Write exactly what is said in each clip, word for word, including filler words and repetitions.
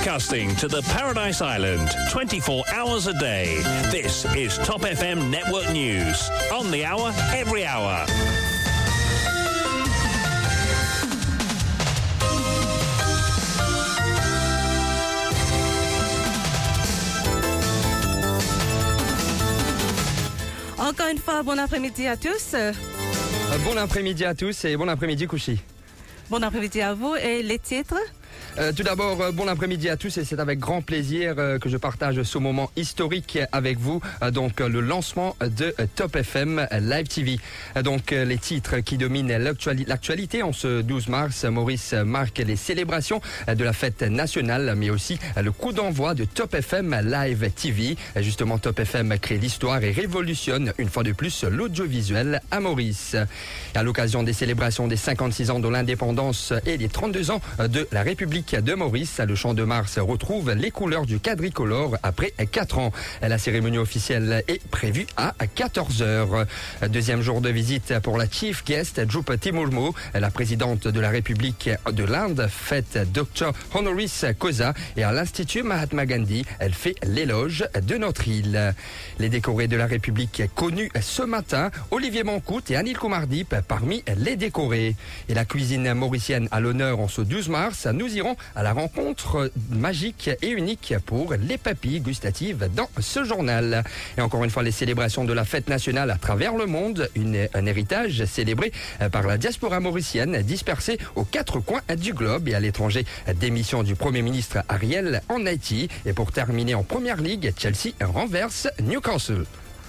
Broadcasting to the Paradise Island twenty-four hours a day. This is Top F M Network News. On the hour, every hour. Encore une fois, bon après-midi à tous. Euh, bon après-midi à tous et bon après-midi Kouchi. Bon après-midi à vous et les titres. Euh, tout d'abord, euh, bon après-midi à tous et c'est avec grand plaisir euh, que je partage ce moment historique avec vous. Euh, donc euh, le lancement de euh, Top F M Live T V. Euh, donc euh, les titres qui dominent l'actuali- l'actualité en ce douze mars. Maurice marque les célébrations euh, de la fête nationale, mais aussi euh, le coup d'envoi de Top F M Live T V. Euh, justement, Top F M crée l'histoire et révolutionne une fois de plus l'audiovisuel à Maurice. Et à l'occasion des célébrations des cinquante-six ans de l'indépendance et des trente-deux ans de la République de Maurice, le Champ de Mars retrouve les couleurs du quadricolore après quatre ans. La cérémonie officielle est prévue à quatorze heures. Deuxième jour de visite pour la Chief Guest, Drupati Murmu, la présidente de la République de l'Inde, fête docteur Honoris Causa et à l'Institut Mahatma Gandhi, elle fait l'éloge de notre île. Les décorés de la République connus ce matin, Olivier Mancoute et Anil Kumardip parmi les décorés. Et la cuisine mauricienne à l'honneur en ce douze mars, nous irons à la rencontre magique et unique pour les papilles gustatives dans ce journal. Et encore une fois, les célébrations de la fête nationale à travers le monde, une, un héritage célébré par la diaspora mauricienne dispersée aux quatre coins du globe et à l'étranger. Démission du Premier ministre Ariel en Haïti. Et pour terminer en Première Ligue, Chelsea renverse Newcastle.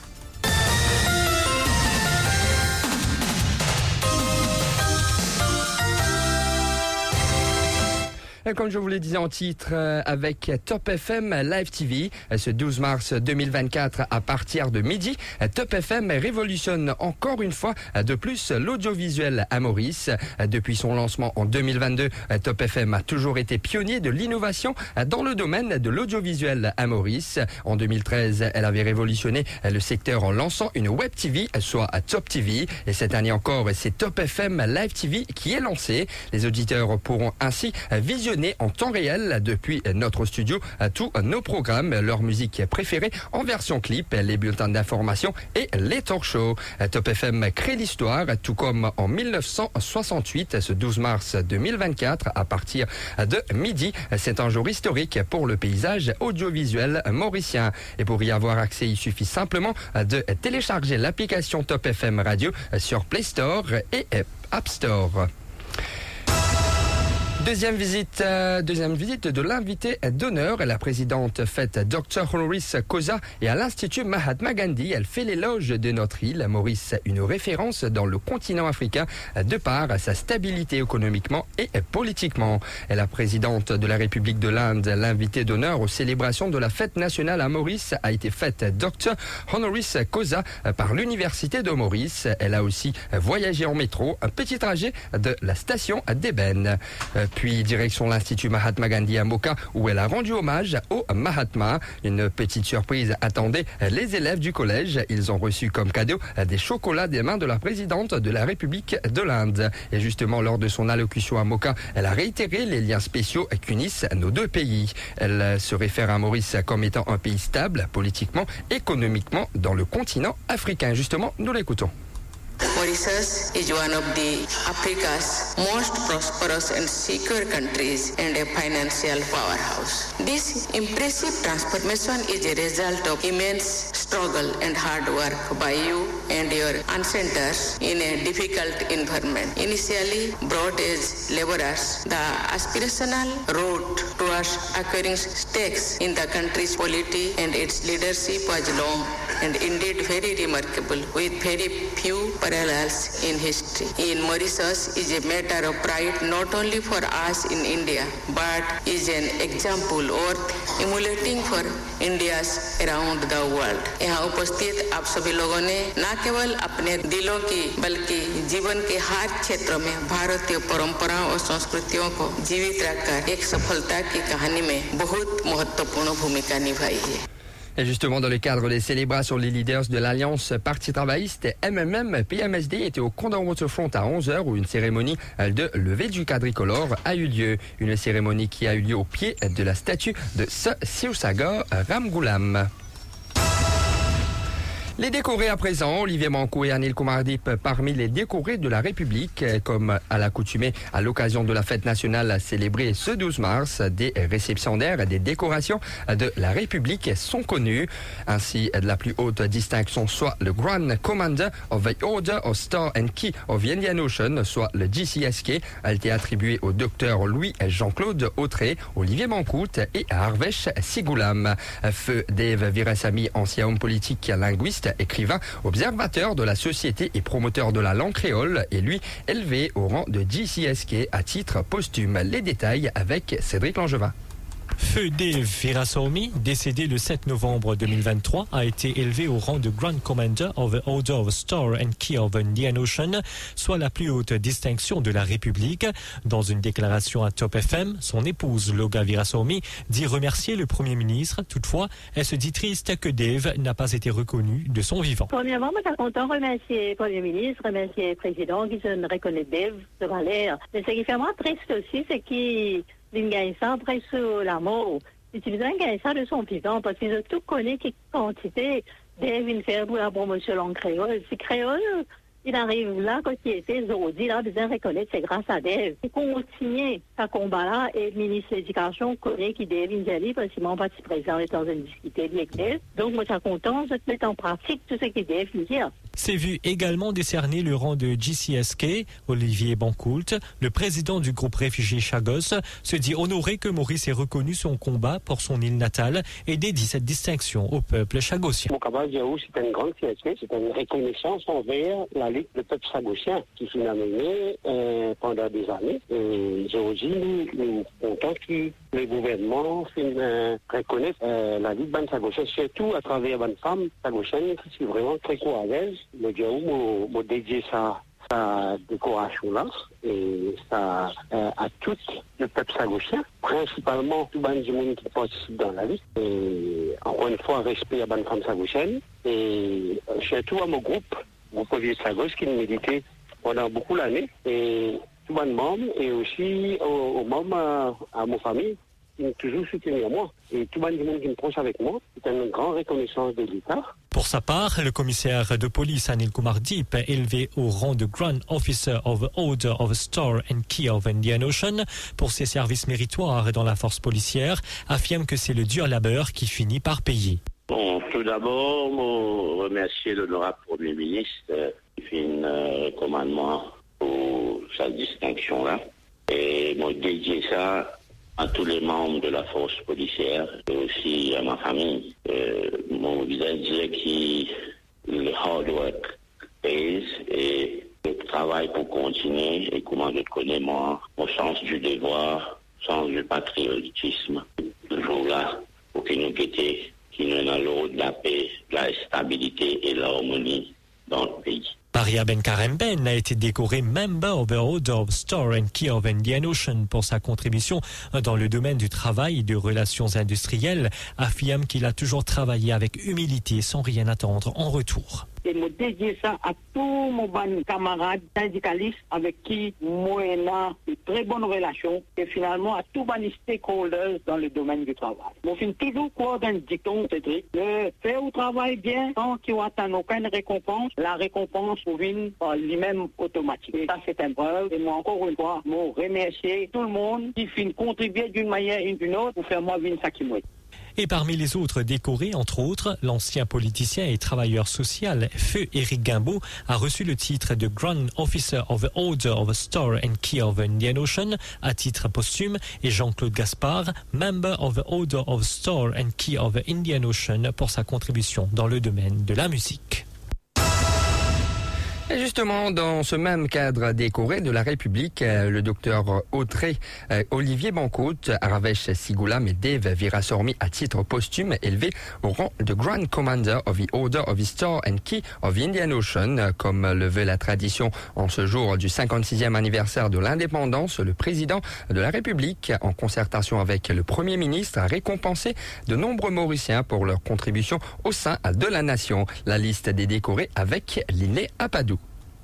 Comme je vous le disais en titre, euh, avec Top F M Live T V, ce douze mars deux mille vingt-quatre à partir de midi, Top F M révolutionne encore une fois de plus l'audiovisuel à Maurice. Depuis son lancement en deux mille vingt-deux, Top F M a toujours été pionnier de l'innovation dans le domaine de l'audiovisuel à Maurice. En deux mille treize, elle avait révolutionné le secteur en lançant une web T V, soit à Top T V. Et cette année encore, c'est Top F M Live T V qui est lancé. Les auditeurs pourront ainsi visionner en temps réel depuis notre studio tous nos programmes, leur musique préférée en version clip, les bulletins d'information et les talk shows. Top F M crée l'histoire, tout comme en mille neuf cent soixante-huit, ce douze mars deux mille vingt-quatre, à partir de midi. C'est un jour historique pour le paysage audiovisuel mauricien. Et pour y avoir accès, il suffit simplement de télécharger l'application Top F M Radio sur Play Store et App Store. Deuxième visite, euh, deuxième visite de l'invité d'honneur, la présidente fête docteur Honoris Causa et à l'Institut Mahatma Gandhi. Elle fait l'éloge de notre île, Maurice, une référence dans le continent africain de par sa stabilité économiquement et politiquement. Et la présidente de la République de l'Inde, l'invité d'honneur aux célébrations de la fête nationale à Maurice, a été faite docteur Honoris Causa par l'Université de Maurice. Elle a aussi voyagé en métro, un petit trajet de la station d'Ébène. Puis direction l'Institut Mahatma Gandhi à Mocha, où elle a rendu hommage au Mahatma. Une petite surprise attendait les élèves du collège. Ils ont reçu comme cadeau des chocolats des mains de la présidente de la République de l'Inde. Et justement, lors de son allocution à Mocha, elle a réitéré les liens spéciaux qu'unissent nos deux pays. Elle se réfère à Maurice comme étant un pays stable, politiquement, économiquement, dans le continent africain. Justement, nous l'écoutons. Mauritius is one of the Africa's most prosperous and secure countries and a financial powerhouse. This impressive transformation is a result of immense struggle and hard work by you and your ancestors in a difficult environment. Initially brought as laborers, the aspirational road towards acquiring stakes in the country's polity and its leadership was long and indeed very remarkable, with very few parallels in history. In Mauritius is a matter of pride not only for us in India, but is an example worth emulating for Indias around the world. यहाँ उपस्थित आप सभी लोगों ने न केवल अपने दिलों की बल्कि जीवन के हर क्षेत्र में भारतीय परंपराओं और संस्कृतियों को जीवित रखकर एक सफलता की कहानी में बहुत महत्वपूर्ण भूमिका निभाई है. Et justement, dans le cadre des célébrations, les leaders de l'Alliance Parti travailliste M M M P M S D étaient au Condor Waterfront à onze heures où une cérémonie de levée du quadricolore a eu lieu. Une cérémonie qui a eu lieu au pied de la statue de Siusaga Ramgoolam. Les décorés à présent, Olivier Manco et Anil Kumardip parmi les décorés de la République, comme à l'accoutumée à l'occasion de la fête nationale célébrée ce douze mars, des réceptionnaires des décorations de la République sont connus. Ainsi, de la plus haute distinction, soit le Grand Commander of the Order of Star and Key of the Indian Ocean, soit le G C S K, a été attribuée au docteur Louis-Jean-Claude Autré, Olivier Mancout et Harvesh Sigoulam. Feu Dave Virasamy, ancien homme politique, linguiste, écrivain, observateur de la société et promoteur de la langue créole, est lui élevé au rang de G C S K à titre posthume. Les détails avec Cédric Langevin. Feu Dave Virasamy, décédé le sept novembre deux mille vingt-trois, a été élevé au rang de Grand Commander of the Order of Star and Key of the Indian Ocean, soit la plus haute distinction de la République. Dans une déclaration à Top F M, son épouse Loga Virasamy dit remercier le Premier ministre. Toutefois, elle se dit triste que Dave n'a pas été reconnu de son vivant. Premièrement, je suis content de remercier le Premier ministre, remercier le Président qui se reconnaît Dave de Valère. Mais ce qui fait moi triste aussi, c'est qu'il il gagne ça après sur la mort. Utiliser un gagne ça de son vivant parce qu'ils ont tout connu quelle quantité Dave il fait pour la promotion en créole. Si créole, il arrive là, quand il était aujourd'hui, là, besoin de reconnaître, c'est grâce à Dave. Il continue ce combat-là et le ministre de l'Éducation connaît qui Dave Injali parce qu'il m'a parti présent dans une discussion avec Dave. Donc, moi, je suis content de mettre en pratique tout ce que Dave dit. C'est vu également décerner le rang de G C S K, Olivier Bancoult. Le président du groupe réfugié Chagos se dit honoré que Maurice ait reconnu son combat pour son île natale et dédie cette distinction au peuple chagosien. Mon combat, c'est une grande fierté, c'est une reconnaissance envers la lutte du peuple chagosien qui s'est mené euh, pendant des années. Et aujourd'hui, nous, nous comptons que le gouvernement euh, reconnaît euh, la lutte ban chagosien, surtout à travers une femme chagosienne qui est vraiment très courageuse. Le Diaou m'a dédié sa, sa décoration-là et ça euh, à tout le peuple chagosien, principalement tout le monde qui participe dans la vie. Et encore une fois, respect à la femme chagosienne et surtout à mon groupe, mon groupe Chagos qui nous méditait pendant beaucoup d'années et tout le monde et aussi aux, aux membres à, à ma famille qui m'ont toujours soutenu à moi. Et tout le monde qui me proche avec moi, c'est une grande reconnaissance de l'État. Pour sa part, le commissaire de police Anil Kumardip, élevé au rang de Grand Officer of the Order of Star and Key of Indian Ocean pour ses services méritoires dans la force policière, affirme que c'est le dur labeur qui finit par payer. Bon, tout d'abord, je remercie l'honorable Premier ministre euh, qui fait un euh, commandement pour sa distinction-là. Et je dédié ça à tous les membres de la force policière et aussi à ma famille. Euh, mon visage disait que le hard work pays et le travail pour continuer et comment je connais moi, au sens du devoir, au sens du patriotisme, toujours là pour que nous quitter, qui nous dans l'eau de la paix, de la stabilité et l'harmonie dans le pays. Maria Ben-Karemben a été décorée Member of the Order of Star and Key of Indian Ocean pour sa contribution dans le domaine du travail et des relations industrielles, affirme qu'il a toujours travaillé avec humilité sans rien attendre en retour. Et me dédier ça à tous mon bon camarades syndicalistes avec qui moi j'ai de très bonnes relations et finalement à tous les stakeholders dans le domaine du travail. On finit toujours quoi d'un dicton, Cédric, de faire au travail bien sans qu'il n'y ait aucune récompense. La récompense vient par lui-même automatique. Et ça c'est un preuve. Et moi encore une fois, je remercie tout le monde qui finit contribuer d'une manière ou d'une autre pour faire moi vivre ça qui moi. Et parmi les autres décorés, entre autres, l'ancien politicien et travailleur social Feu Éric Guimbaud a reçu le titre de Grand Officer of the Order of the Star and Key of the Indian Ocean à titre posthume et Jean-Claude Gaspard, Member of the Order of the Star and Key of the Indian Ocean pour sa contribution dans le domaine de la musique. Et justement, dans ce même cadre décoré de la République, le docteur Autré, euh, Olivier Bancout, Aravesh Sigoulam et Dave Virasormi à titre posthume élevés au rang de Grand Commander of the Order of the Star and Key of the Indian Ocean. Comme le veut la tradition, en ce jour du cinquante-sixième anniversaire de l'indépendance, le président de la République, en concertation avec le Premier ministre, a récompensé de nombreux Mauriciens pour leur contribution au sein de la nation. La liste des décorés avec Liné Apadou.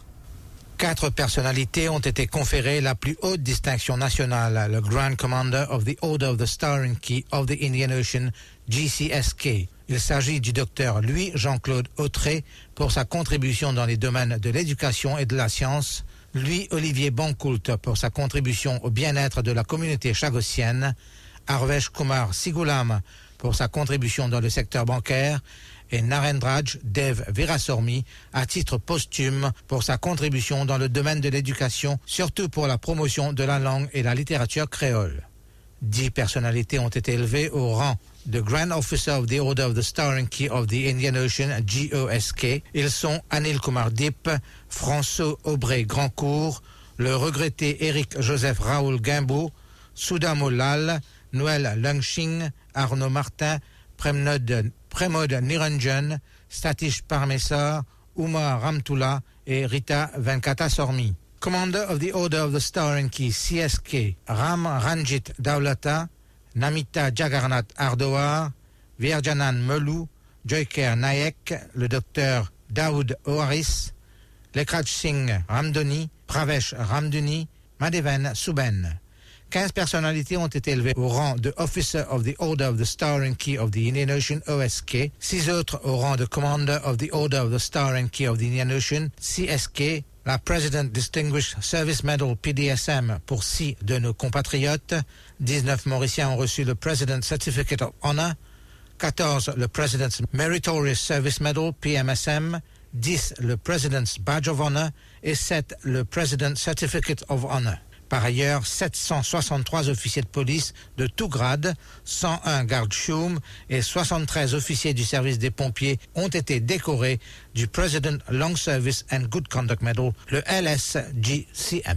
Quatre personnalités ont été conférées la plus haute distinction nationale, le Grand Commander of the Order of the Star and Key of the Indian Ocean, G C S K. Il s'agit du docteur Louis Jean-Claude Autré pour sa contribution dans les domaines de l'éducation et de la science, Louis Olivier Bancout pour sa contribution au bien-être de la communauté chagossienne, Aravesh Kumar Sigoulam pour sa contribution dans le secteur bancaire, et Narendraj Dev Virasormi à titre posthume pour sa contribution dans le domaine de l'éducation, surtout pour la promotion de la langue et la littérature créole. Dix personnalités ont été élevées au rang de Grand Officer of the Order of the Star and Key of the Indian Ocean, G O S K. Ils sont Anil Kumar Dip, François Aubrey Grandcourt, le regretté Éric Joseph Raoul Guimbaud, Soudamo Lal, Noël Lungxing, Arnaud Martin, Premnod Premod Niranjan, Satish Parmesar, Umar Ramtula et Rita Venkatasormi. Commander of the Order of the Star and Key, C S K, Ram Ranjit Daulata, Namita Jagarnath Ardowar, Virjanan Melou, Joyker Nayak, le docteur Daoud Oaris, Lekraj Singh Ramdoni, Pravesh Ramduni, Madeven Souben. quinze personnalités ont été élevées au rang de Officer of the Order of the Star and Key of the Indian Ocean, O S K. Six autres au rang de Commander of the Order of the Star and Key of the Indian Ocean, C S K. La President Distinguished Service Medal, P D S M, pour six de nos compatriotes. dix-neuf Mauriciens ont reçu le President's Certificate of Honor. quatorze le President's Meritorious Service Medal, P M S M. dix le President's Badge of Honor. Et sept le President's Certificate of Honor. Par ailleurs, sept cent soixante-trois officiers de police de tout grade, cent un gardes choum et soixante-treize officiers du service des pompiers ont été décorés du President Long Service and Good Conduct Medal, le L S G C M.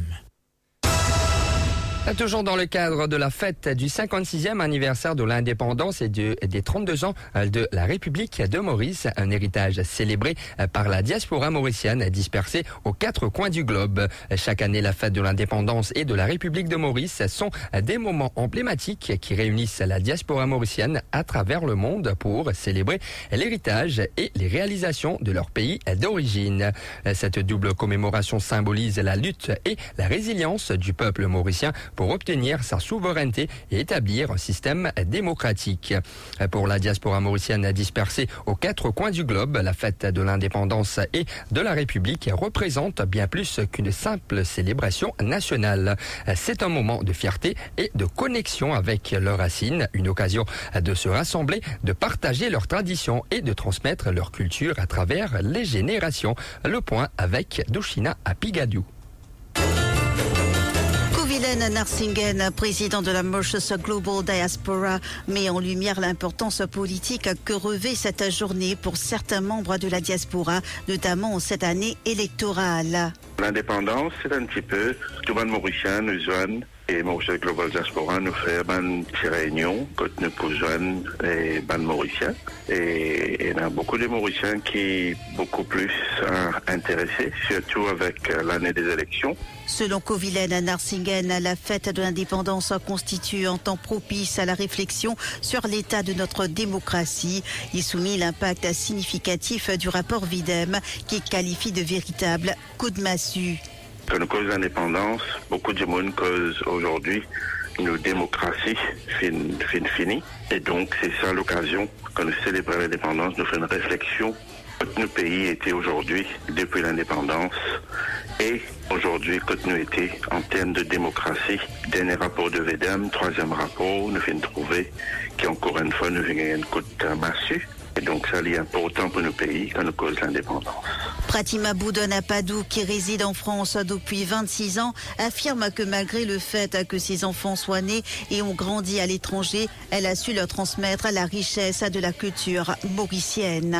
Toujours dans le cadre de la fête du cinquante-sixième anniversaire de l'indépendance et de, des trente-deux ans de la République de Maurice, un héritage célébré par la diaspora mauricienne dispersée aux quatre coins du globe. Chaque année, la fête de l'indépendance et de la République de Maurice sont des moments emblématiques qui réunissent la diaspora mauricienne à travers le monde pour célébrer l'héritage et les réalisations de leur pays d'origine. Cette double commémoration symbolise la lutte et la résilience du peuple mauricien pour obtenir sa souveraineté et établir un système démocratique. Pour la diaspora mauricienne dispersée aux quatre coins du globe, la fête de l'indépendance et de la République représente bien plus qu'une simple célébration nationale. C'est un moment de fierté et de connexion avec leurs racines, une occasion de se rassembler, de partager leurs traditions et de transmettre leur culture à travers les générations. Le point avec Douchina Apigadou. Kovilen Narsingen, président de la Mauritius Global Diaspora, met en lumière l'importance politique que revêt cette journée pour certains membres de la diaspora, notamment en cette année électorale. L'indépendance, c'est un petit peu, tout le monde mauricien nous joigne. Et Mauritius Global Diaspora nous fait une réunion quand nous posons les bandes mauriciens. Et il y a beaucoup de Mauriciens qui sont beaucoup plus euh, intéressés, surtout avec euh, l'année des élections. Selon Kovilen Narsingen, la fête de l'indépendance constitue un temps propice à la réflexion sur l'état de notre démocratie. Il souligne l'impact significatif du rapport Videm qui qualifie de véritable coup de massue. Quand nous cause l'indépendance, beaucoup de monde cause aujourd'hui une démocratie fin, fin finie. Et donc, c'est ça l'occasion, quand nous célébrons l'indépendance, nous faisons une réflexion. Quand nos pays étaient aujourd'hui, depuis l'indépendance, et aujourd'hui, quand nous étions en termes de démocratie, dernier rapport de Vedem, troisième rapport, nous faisons trouver qu'encore une fois, nous faisons une coup de massue. Et donc, ça est important pour nos pays quand nous cause l'indépendance. Pratima Boudon-Apadou, qui réside en France depuis vingt-six ans, affirme que malgré le fait que ses enfants soient nés et ont grandi à l'étranger, elle a su leur transmettre la richesse de la culture mauricienne.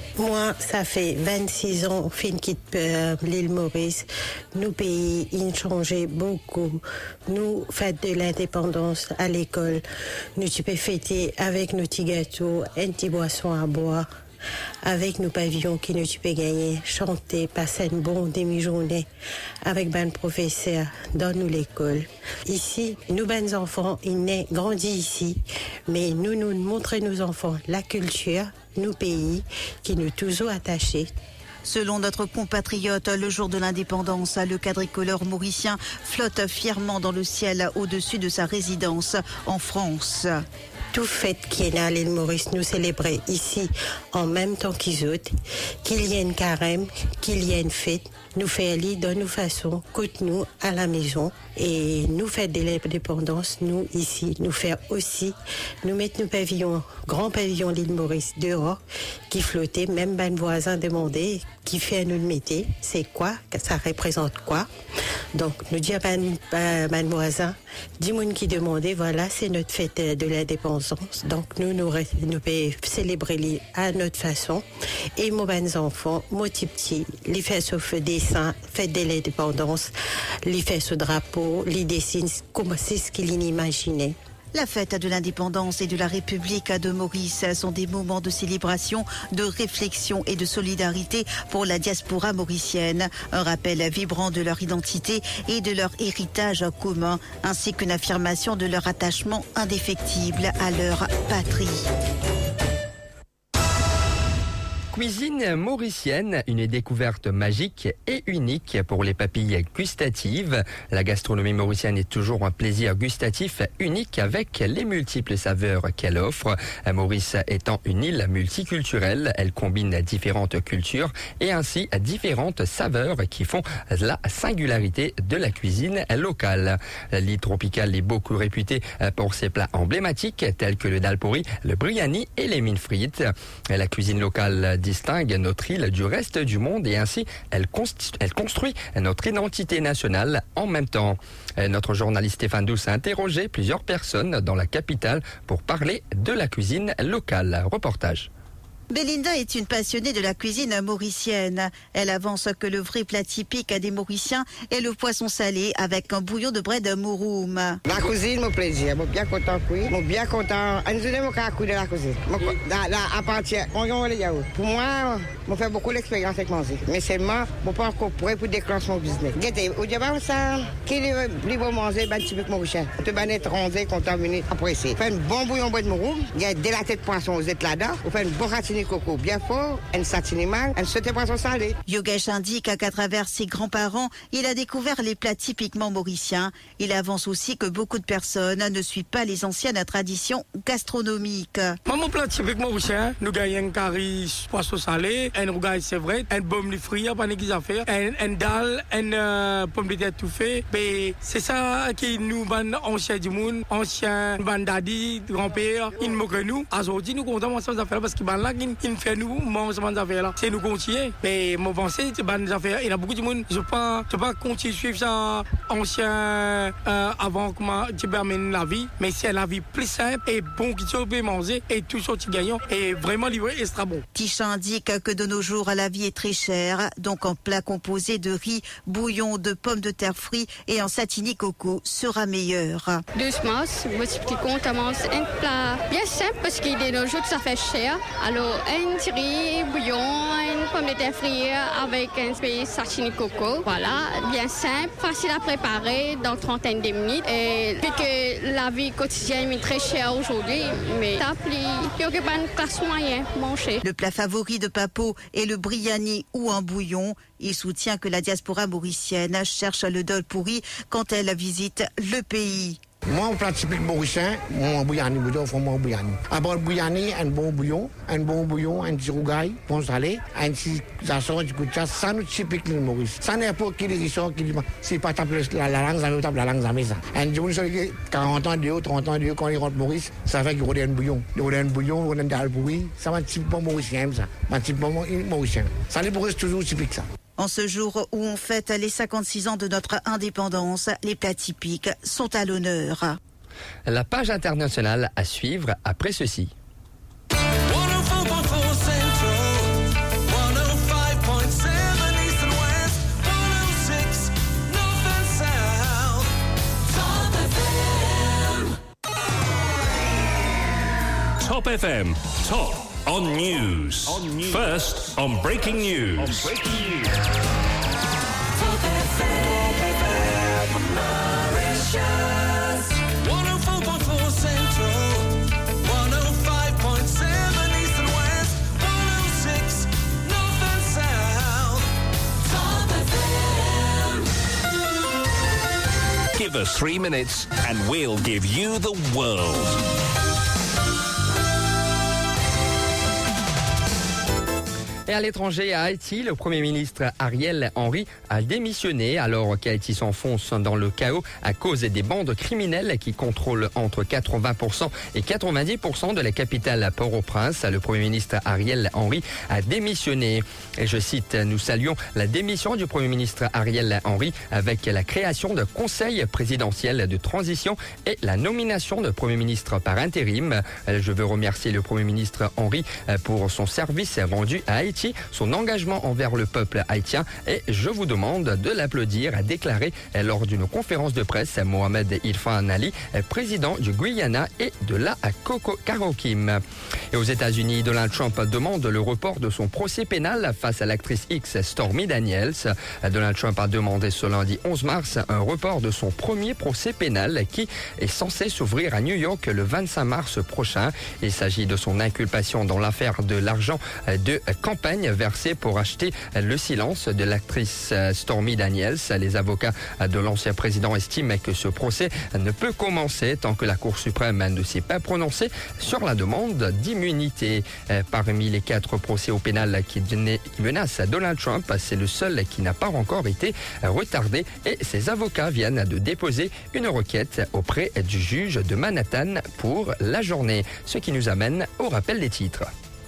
Moi, ça fait vingt-six ans que je quitte euh, l'île Maurice. Nos pays, ils ont changé beaucoup. Nous, fête de l'indépendance à l'école, nous tu peux fêter avec nos petits gâteaux, un petit boisson à boire, avec nos pavillons qui nous tu peux gagner, chanter, passer une bonne demi-journée avec ben professeur dans nous l'école. Ici, nous ben enfants, ils naissent, grandis ici, mais nous nous montrons nos enfants la culture, nos pays qui nous toujours attachés. Selon notre compatriote, le jour de l'indépendance, le quadricolore mauricien flotte fièrement dans le ciel au-dessus de sa résidence en France. Tout fête qui est là à l'île Maurice, nous célébrer ici en même temps qu'ils autres, qu'il y ait une carême, qu'il y ait une fête, nous faire lire de nos façons, coûte nous à la maison et nous faire de l'indépendance, nous ici, nous faire aussi, nous mettre nos pavillons, grands pavillons l'île Maurice dehors, qui flottaient, même ben voisin demandait, qui fait nous le mettre, c'est quoi, ça représente quoi. Donc nous disons ben, ben, ben voisin, dis moun qui demandait, voilà, c'est notre fête de l'indépendance. Donc nous, nous, nous pouvons célébrer à notre façon. Et mes ben enfants, moi petit petit, les faire ce feu dessin, fête de l'indépendance, les faire ce drapeau, les dessinent, comme c'est ce qu'ils imaginaient. La fête de l'indépendance et de la République de Maurice sont des moments de célébration, de réflexion et de solidarité pour la diaspora mauricienne. Un rappel vibrant de leur identité et de leur héritage commun, ainsi qu'une affirmation de leur attachement indéfectible à leur patrie. Cuisine mauricienne, une découverte magique et unique pour les papilles gustatives. La gastronomie mauricienne est toujours un plaisir gustatif unique avec les multiples saveurs qu'elle offre. Maurice étant une île multiculturelle, elle combine différentes cultures et ainsi différentes saveurs qui font la singularité de la cuisine locale. L'île tropicale est beaucoup réputée pour ses plats emblématiques tels que le dal pourri, le biryani et les mines frites. La cuisine locale distingue notre île du reste du monde et ainsi elle, elle construit notre identité nationale en même temps. Notre journaliste Stéphane Douce a interrogé plusieurs personnes dans la capitale pour parler de la cuisine locale. Reportage. Belinda est une passionnée de la cuisine mauricienne. Elle avance que le vrai plat typique des Mauriciens est le poisson salé avec un bouillon de braie de mouroum. La cuisine, mon plaisir. Je suis bien content de cuire. Je suis bien content. Je suis bien content de la cuisine. À partir de pour moi, je fais beaucoup d'expérience avec manger. Mais seulement, je ne suis pas encore prêt pour déclencher mon business. Au début, ça, qui est plus bon manger, c'est typique mauricien. Tu vas être rondé, contaminé, apprécié. Fais un bon bouillon de braie de mouroum. Il y a de la tête de poisson, vous êtes là-dedans. Vous faites une bonne ratine coco bien fort, un satine mal, un sauté poisson salé. Yogesh indique qu'à travers ses grands-parents, il a découvert les plats typiquement mauriciens. Il avance aussi que beaucoup de personnes ne suivent pas les anciennes traditions gastronomiques. Mon plat typique mauricien, nous gagnons un curry poisson salé, un rougail c'est vrai, un baume de fruits, pas d'église à faire, un, un dalle, un euh, pomme de terre tout fait. Mais c'est ça qui nous ban anciens du monde, anciens ban daddy, grand-père, ils nous moquent nous. Aujourd'hui, nous comptons ensemble affaires parce qu'ils ban là, ils nous font nous manger ces affaires là. C'est nous continuer. Mais mon pensée, c'est ban affaires. Il y a beaucoup de monde, je ne peux pas, je peux pas continuer à suivre ça ancien euh, avant comment tu peux amener la vie. Mais c'est la vie plus simple et bon qui tu peux manger et tout sorti gagnant et vraiment livré extra bon. Tisha indique que de nos jours, la vie est très chère. Donc un plat composé de riz, bouillon, de pommes de terre frits et un satini coco sera meilleur. Doucement, moi je commence un plat bien simple parce qu'il de nos jours ça fait cher. Alors un riz, bouillon, une pomme de terre frite avec un peu de satini coco. Voilà, bien simple, facile à préparer dans trentaine de minutes. Et vu que la vie quotidienne est très chère aujourd'hui, mais ça il n'y a pas de classe moyenne manger. Le plat favori de Papo est le biryani ou un bouillon. Il soutient que la diaspora mauricienne cherche le dol pourri quand elle visite le pays. Moi, un plat typique mauricien, mon biryani, je fais mon biryani. Après le biryani, un bon bouillon, un bon bouillon, un petit rougail, bon salé, un petit zasson, du coup de chasse, ça nous typique le Maurice. Ça n'est pas qui les sort, qui dit, c'est pas taper la langue, ça veut taper la langue, ça met ça. Un jour, quarante ans de haut, trente ans de haut, quand il rentre Maurice, ça fait qu'il y a un bouillon. Il y a un bouillon, il y a un dalle pourri, ça va typiquement mauricien, ça. Va typiquement mauricien. Ça les Maurice toujours typique, ça. En ce jour où on fête les cinquante-six ans de notre indépendance, les plats typiques sont à l'honneur. La page internationale à suivre après ceci. Top F M, top on news. On news. First on breaking news. On breaking news. Top F M, Mauritius. one oh four point four Central, one oh five point seven East and West, one oh six North and South. Top F M. Give us three minutes and we'll give you the world. Et à l'étranger, à Haïti, le Premier ministre Ariel Henry a démissionné alors qu'Haïti s'enfonce dans le chaos à cause des bandes criminelles qui contrôlent entre quatre-vingts pour cent et quatre-vingt-dix pour cent de la capitale Port-au-Prince. Le Premier ministre Ariel Henry a démissionné. Et je cite, « Nous saluons la démission du Premier ministre Ariel Henry avec la création de conseil présidentiel de transition et la nomination de Premier ministre par intérim. Je veux remercier le Premier ministre Henry pour son service rendu à Haïti, son engagement envers le peuple haïtien et je vous demande de l'applaudir, a déclaré lors d'une conférence de presse Mohamed Irfan Ali, président du Guyana et de la Caraïbes. Et aux États-Unis, Donald Trump demande le report de son procès pénal face à l'actrice X Stormy Daniels. Donald Trump a demandé ce lundi onze mars un report de son premier procès pénal qui est censé s'ouvrir à New York le vingt-cinq mars prochain. Il s'agit de son inculpation dans l'affaire de l'argent de campagne versé pour acheter le silence de l'actrice Stormy Daniels. Les avocats de l'ancien président estiment que ce procès ne peut commencer tant que la Cour suprême ne s'est pas prononcée sur la demande d'immunité. Parmi les quatre procès au pénal qui menacent Donald Trump, c'est le seul qui n'a pas encore été retardé et ses avocats viennent de déposer une requête auprès du juge de Manhattan pour la journée. Ce qui nous amène au rappel des titres.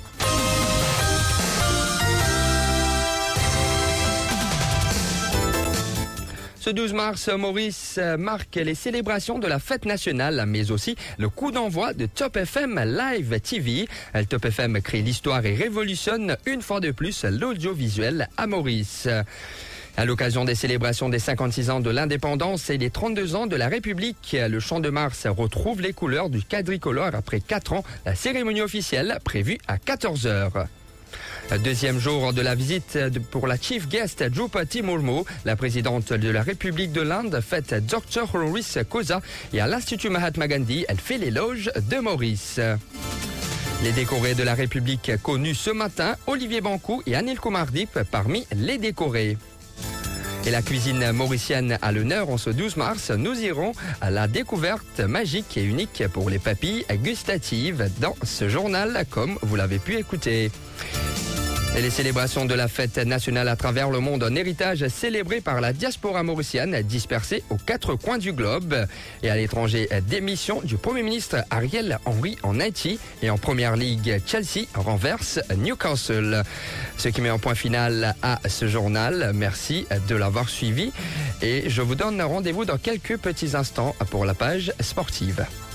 Ce douze mars, Maurice marque les célébrations de la fête nationale, mais aussi le coup d'envoi de Top F M Live T V. Top F M crée l'histoire et révolutionne une fois de plus l'audiovisuel à Maurice. À l'occasion des célébrations des cinquante-six ans de l'indépendance et des trente-deux ans de la République, le Champ de Mars retrouve les couleurs du quadricolore après quatre ans. La cérémonie officielle prévue à quatorze heures. Deuxième jour de la visite pour la Chief Guest Drupati Murmu, la présidente de la République de l'Inde fête docteur Honoris Causa et à l'Institut Mahatma Gandhi, elle fait l'éloge de Maurice. Les décorés de la République connus ce matin, Olivier Bankou et Anil Kumardip parmi les décorés. Et la cuisine mauricienne à l'honneur en ce douze mars, nous irons à la découverte magique et unique pour les papilles gustatives dans ce journal, comme vous l'avez pu écouter. Et les célébrations de la fête nationale à travers le monde, un héritage célébré par la diaspora mauricienne dispersée aux quatre coins du globe. Et à l'étranger, démission du Premier ministre Ariel Henry en Haïti. Et en Première Ligue, Chelsea renverse Newcastle. Ce qui met un point final à ce journal. Merci de l'avoir suivi. Et je vous donne rendez-vous dans quelques petits instants pour la page sportive.